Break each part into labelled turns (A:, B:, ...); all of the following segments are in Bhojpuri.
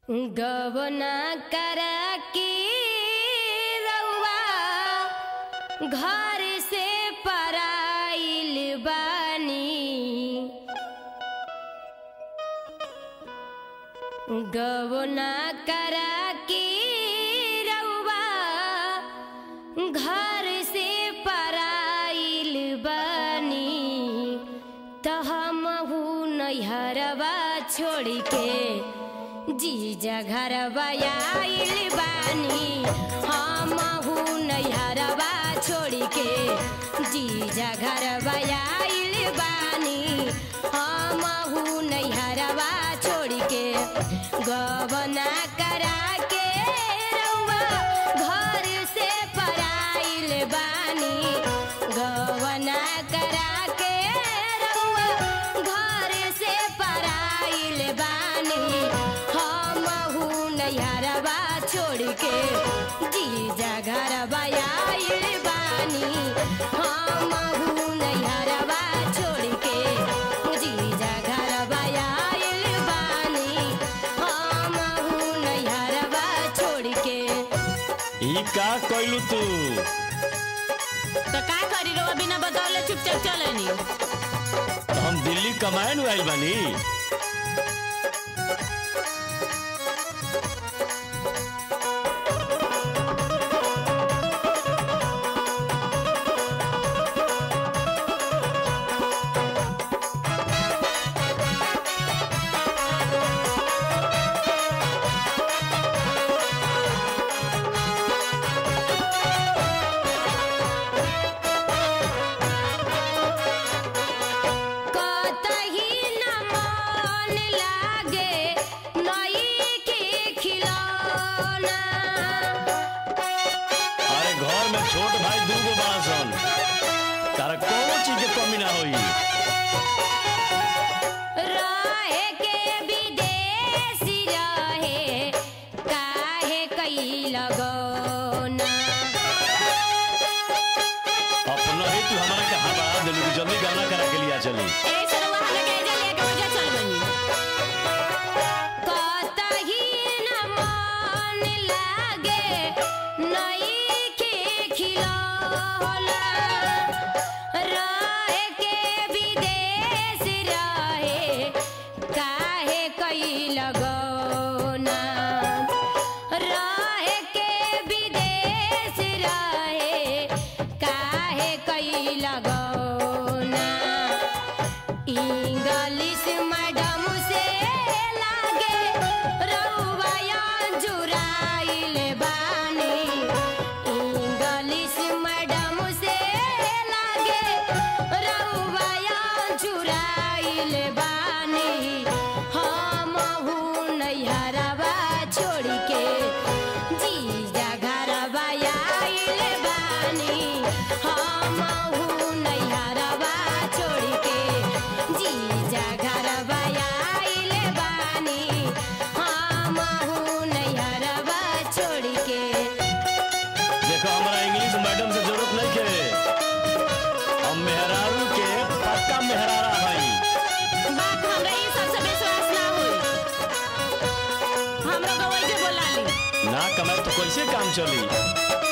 A: गवना करा के रउआ घर से पराइल बानी। गवना करा के रउआ घर से पराइल बानी। त हमहू नैहरवा छोड़ के जीजा घरवा आइल बानी। हमहू नैहरवा छोड़ के जीजा घरवा आइल बानी। हमहू नैहरवा छोड़ के गवना करा के रउआ घर से पराइल बानी। गवना करा के रउआ घर से पराइल बानी। हमहू नैहरवा छोड़ के जीजा घरवा आइल बानी। हमहू नैहरवा छोड़ के जीजा घरवा आइल बानी। हमहू नैहरवा छोड़ के।
B: ई का कइलू तू?
C: तो का करी रो बिना बतौले चुपचाप चलेनी।
B: हम दिल्ली कमाए नु आइल बानी।
A: कतही न मन लागे नई के खिलौना।
B: अरे घर में छोट भाई दूगो बासन, तारा कोनो चीज के कमी ना होई।
A: रहे के विदेशी रहे काहे कई लगौना।
B: अपना ही तू हमारा के हवा दिलू जल्दी गाना करा के लिया चली।
C: ऐसे रउआ हमें के जा लेके वजह चल बनी।
A: कतही न मन लागे नई के खिलौना। रहे के विदेश रहे काहे कई लगौना। रहे के विदेश रहे काहे कई लगौना। इंग्लिश मैडम से लागे रउआ जुराइल बानी। इंग्लिश मैडम से लागे रउआ जुराइल बानी। हमहू नैहरवा छोड़ के जीजा घरवा आइल बानी। हमहू नैहरवा छोड़ के जीजा घरवा आइल बानी। हमहू नैहरवा छोड़ के।
B: देखो हमारा इंग्लिश मैडम से जरूरत नहीं के, हम मेहरारू के पक्का मेहरारा हई।
C: बात हमरा ई सबसे विश्वास ना होई। हमरो को वही बोला ली।
B: ना कमाए तो कैसे काम चली?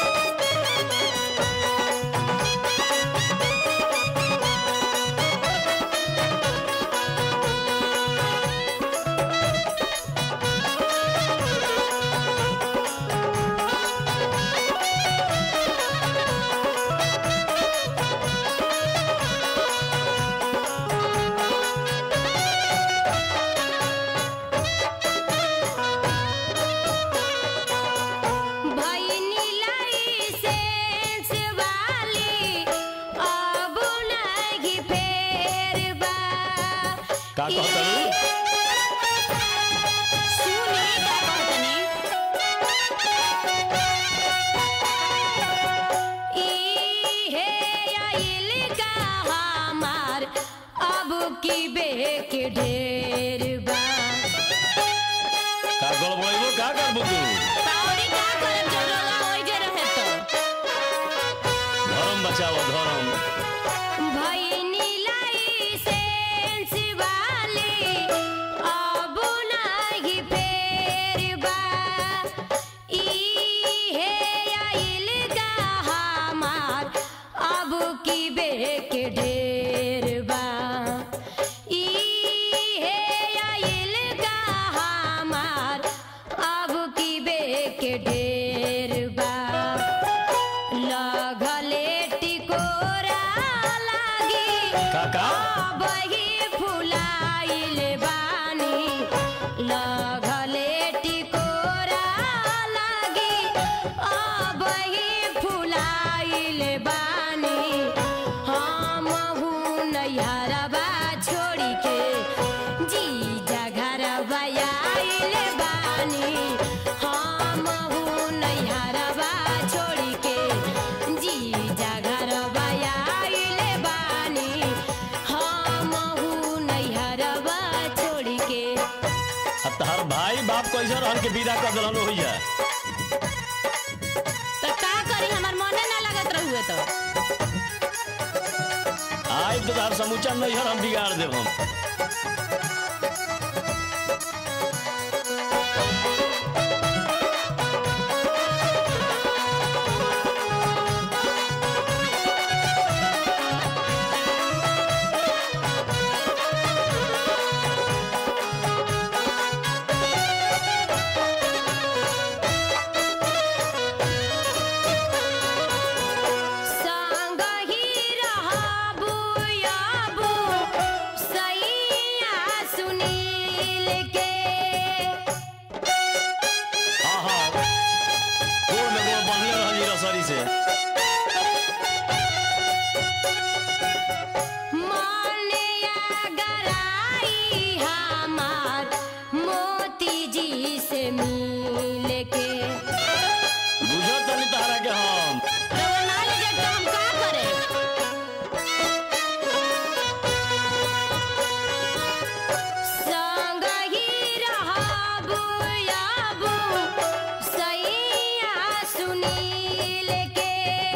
A: भइनी लाइसेंस वाली अब नहीं फेर बा।
B: का कहता रू?
C: सुनी का कहतनी।
A: इहे आइल का हमार अब की बेक ढेर बा।
B: का गड़बड़ेबो का करबो तू?
C: पावरी का करम जो रोला होई जे रहे तो।
B: धर्म बचाओ धर्म।
A: भइनी लाइसेंस वाली अब नहीं फेर
B: कैसे रहन के विदा कर दिलन होइया।
C: तो का करी हमार मने ना लगत रहुए तो।
B: आज तो तार समूचा नैहर हम बिगाड़ देब हम।
A: संगही रहबू याबू सैया सुनील के
B: हाँ हाँ गोड़ में गोड़ बनले रहली रसरी से।
A: मनिया गराई हमार मोती जी से मिल के
B: बुझत तनी तारा के हम।
C: रउआ ना ले जाए तो हम का करे।
A: संगही रहबू याबू सैया सुनील के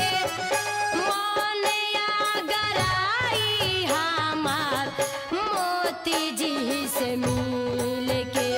A: मनिया गराई हमार मोती जी से मिल के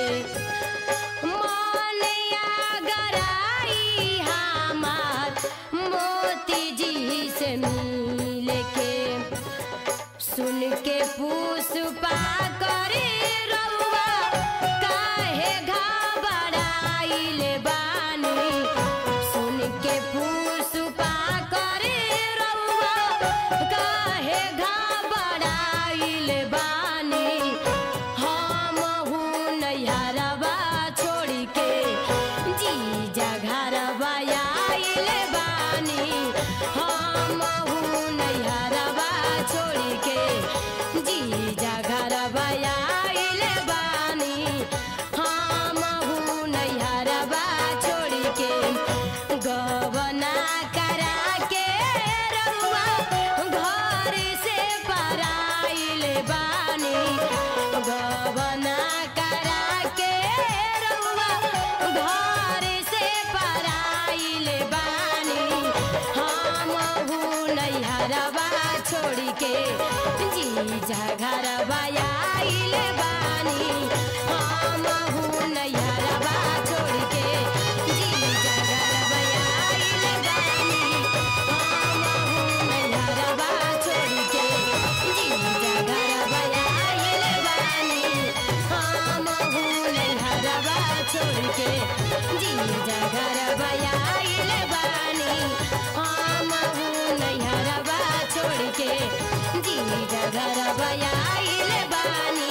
A: मनिया गराई हमार मोती जी से मिल के सुन के पुष्पा करे रउआ काहे घबराइल बानी। सुन के पुष्पा करे रउआ काहे घबराइल बानी। हमहू नैहरवा छोड़ के जीजा घरवा आइल बानी। हमहू नैहरवा छोड़ के जीजा घरवा आइल बानी। हमहू नैहरवा छोड़ के गवना करा के रउआ घर से पराइल बानी। गवना करा के रउआ घर से पराइल बानी। हमहू नैहरवा छोड़ के जीजा घरवा आइल बानी। हमहू नैहरवा छोड़ के जीजा घरवा आइल बानी। हमहू नैहरवा छोड़ के जीजा घरवा आइल बानी। हमहू नैहरवा छोड़ के जीजा घरवा आइल बानी। हमहू नैहरवा छोड़ के जीजा घरवा आइल बानी।